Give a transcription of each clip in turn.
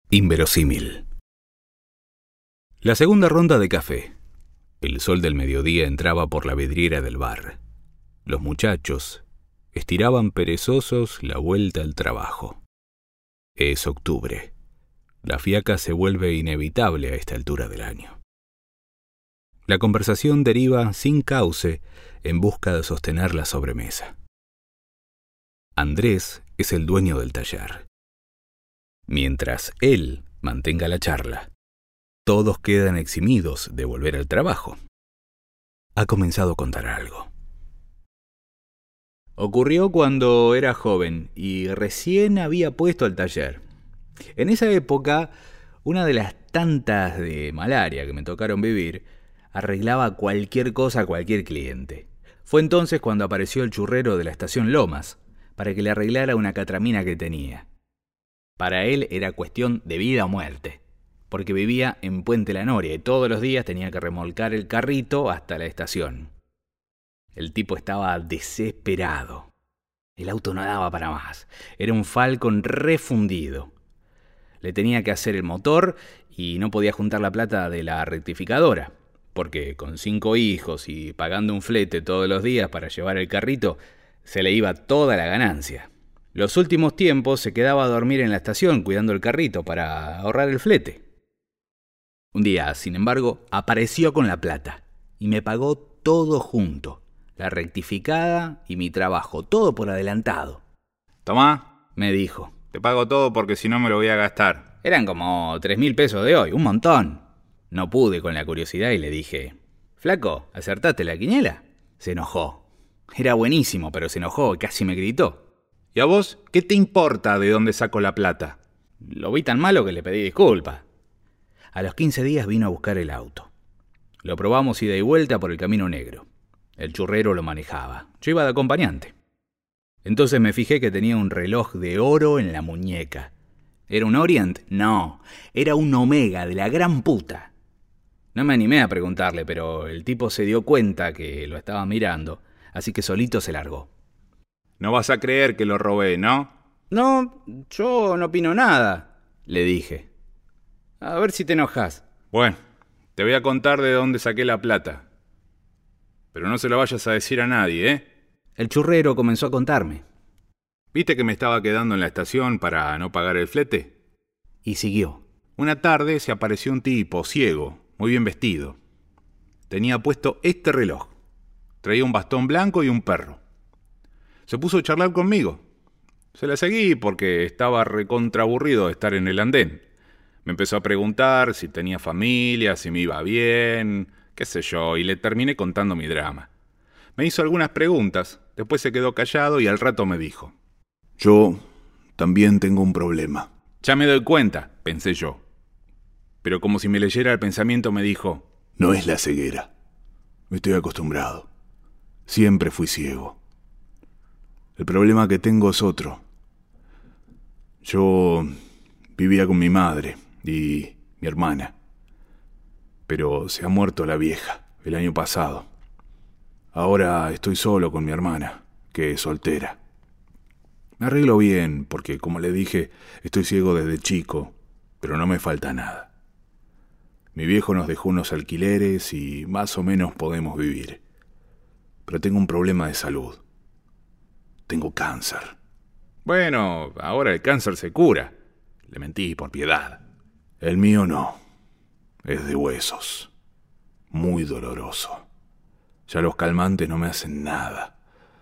Inverosímil. La segunda ronda de café. El sol del mediodía entraba por la vidriera del bar. Los muchachos estiraban perezosos la vuelta al trabajo. Es octubre. La fiaca se vuelve inevitable a esta altura del año. La conversación deriva sin cauce en busca de sostener la sobremesa. Andrés es el dueño del taller. Mientras él mantenga la charla, todos quedan eximidos de volver al trabajo. Ha comenzado a contar algo. Ocurrió cuando era joven y recién había puesto el taller. En esa época, una de las tantas de malaria que me tocaron vivir, arreglaba cualquier cosa a cualquier cliente. Fue entonces cuando apareció el churrero de la estación Lomas, para que le arreglara una catramina que tenía. Para él era cuestión de vida o muerte, porque vivía en Puente La Noria y todos los días tenía que remolcar el carrito hasta la estación. El tipo estaba desesperado. El auto no daba para más. Era un Falcon refundido. Le tenía que hacer el motor y no podía juntar la plata de la rectificadora, porque con 5 hijos y pagando un flete todos los días para llevar el carrito, se le iba toda la ganancia. Los últimos tiempos se quedaba a dormir en la estación cuidando el carrito para ahorrar el flete. Un día, sin embargo, apareció con la plata y me pagó todo junto. La rectificada y mi trabajo, todo por adelantado. Tomá, me dijo. Te pago todo porque si no me lo voy a gastar. Eran como 3.000 pesos de hoy, un montón. No pude con la curiosidad y le dije: «Flaco, ¿acertaste la quiniela?» Se enojó. Era buenísimo, pero se enojó y casi me gritó. ¿Y a vos qué te importa de dónde saco la plata? Lo vi tan malo que le pedí disculpas. A los 15 días vino a buscar el auto. Lo probamos ida y vuelta por el Camino Negro. El churrero lo manejaba. Yo iba de acompañante. Entonces me fijé que tenía un reloj de oro en la muñeca. ¿Era un Orient? No, era un Omega de la gran puta. No me animé a preguntarle, pero el tipo se dio cuenta que lo estaba mirando, así que solito se largó. No vas a creer que lo robé, ¿no? No, yo no opino nada, le dije. A ver si te enojas. Bueno, te voy a contar de dónde saqué la plata. Pero no se lo vayas a decir a nadie, ¿eh? El churrero comenzó a contarme. ¿Viste que me estaba quedando en la estación para no pagar el flete? Y siguió. Una tarde se apareció un tipo, ciego, muy bien vestido. Tenía puesto este reloj. Traía un bastón blanco y un perro. Se puso a charlar conmigo. Se la seguí porque estaba recontraburrido de estar en el andén. Me empezó a preguntar si tenía familia, si me iba bien, qué sé yo, y le terminé contando mi drama. Me hizo algunas preguntas, después se quedó callado y al rato me dijo: «Yo también tengo un problema». «Ya me doy cuenta», pensé yo. Pero como si me leyera el pensamiento me dijo: «No es la ceguera. Estoy acostumbrado. Siempre fui ciego. El problema que tengo es otro. Yo vivía con mi madre y mi hermana, pero se ha muerto la vieja el año pasado. Ahora estoy solo con mi hermana, que es soltera. Me arreglo bien porque, como le dije, estoy ciego desde chico, pero no me falta nada. Mi viejo nos dejó unos alquileres y más o menos podemos vivir. Pero tengo un problema de salud. Tengo cáncer». «Bueno, ahora el cáncer se cura». Le mentí por piedad. «El mío no. Es de huesos. Muy doloroso. Ya los calmantes no me hacen nada.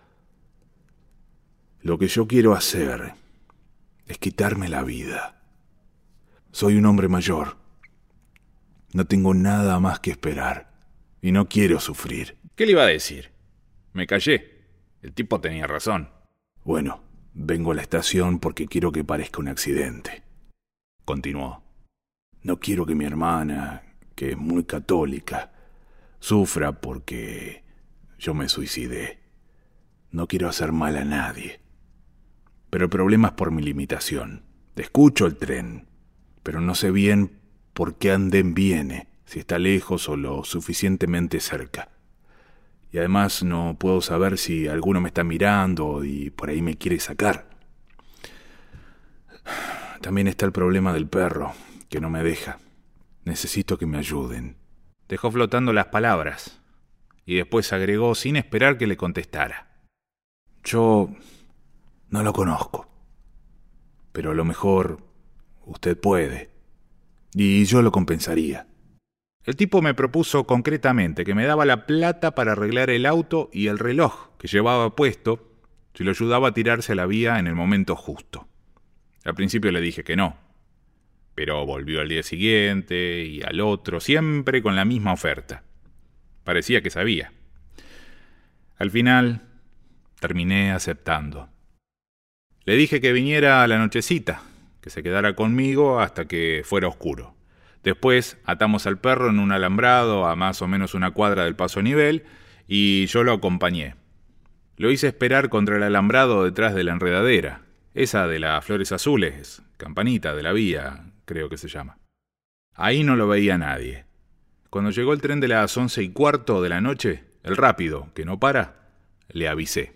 Lo que yo quiero hacer es quitarme la vida. Soy un hombre mayor. No tengo nada más que esperar. Y no quiero sufrir». ¿Qué le iba a decir? Me callé. El tipo tenía razón. «Bueno, vengo a la estación porque quiero que parezca un accidente», continuó. «No quiero que mi hermana, que es muy católica, sufra porque yo me suicidé. No quiero hacer mal a nadie. Pero el problema es por mi limitación. Escucho el tren, pero no sé bien por qué andén viene, si está lejos o lo suficientemente cerca. Y además no puedo saber si alguno me está mirando y por ahí me quiere sacar. También está el problema del perro, que no me deja. Necesito que me ayuden. Dejó flotando las palabras y después agregó sin esperar que le contestara. Yo no lo conozco, pero a lo mejor usted puede, y yo lo compensaría. El tipo me propuso concretamente que me daba la plata para arreglar el auto y el reloj que llevaba puesto si lo ayudaba a tirarse a la vía en el momento justo. Al principio le dije que no, pero volvió al día siguiente y al otro, siempre con la misma oferta. Parecía que sabía. Al final, terminé aceptando. Le dije que viniera a la nochecita, que se quedara conmigo hasta que fuera oscuro. Después atamos al perro en un alambrado a más o menos una cuadra del paso a nivel y yo lo acompañé. Lo hice esperar contra el alambrado detrás de la enredadera, esa de las flores azules, campanita de la vía, creo que se llama. Ahí no lo veía nadie. Cuando llegó el tren de las 11:15 de la noche, el rápido, que no para, le avisé.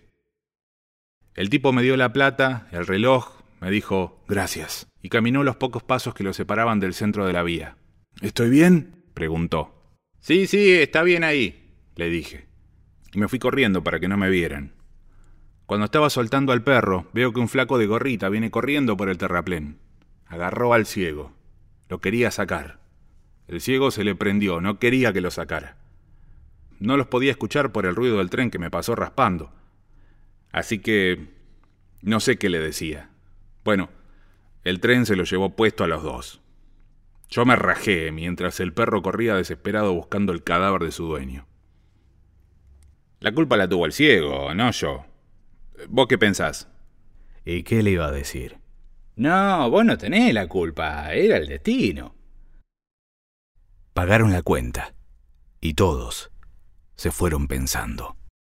El tipo me dio la plata, el reloj, me dijo gracias, y caminó los pocos pasos que lo separaban del centro de la vía. ¿Estoy bien?, preguntó. Sí, está bien ahí, le dije. Y me fui corriendo para que no me vieran. Cuando estaba soltando al perro, veo que un flaco de gorrita viene corriendo por el terraplén. Agarró al ciego. Lo quería sacar. El ciego se le prendió, no quería que lo sacara. No los podía escuchar por el ruido del tren que me pasó raspando. Así que no sé qué le decía. Bueno, el tren se lo llevó puesto a los dos. Yo me rajé mientras el perro corría desesperado buscando el cadáver de su dueño. La culpa la tuvo el ciego, no yo. ¿Vos qué pensás? ¿Y qué le iba a decir? No, vos no tenés la culpa, era el destino. Pagaron la cuenta, y todos se fueron pensando.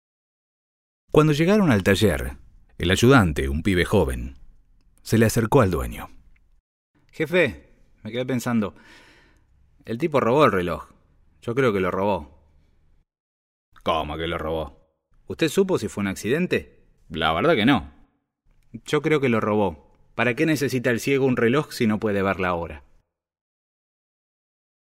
Cuando llegaron al taller, el ayudante, un pibe joven, se le acercó al dueño. Jefe, me quedé pensando, el tipo robó el reloj. Yo creo que lo robó. ¿Cómo que lo robó? ¿Usted supo si fue un accidente? La verdad que no. Yo creo que lo robó. ¿Para qué necesita el ciego un reloj si no puede ver la hora?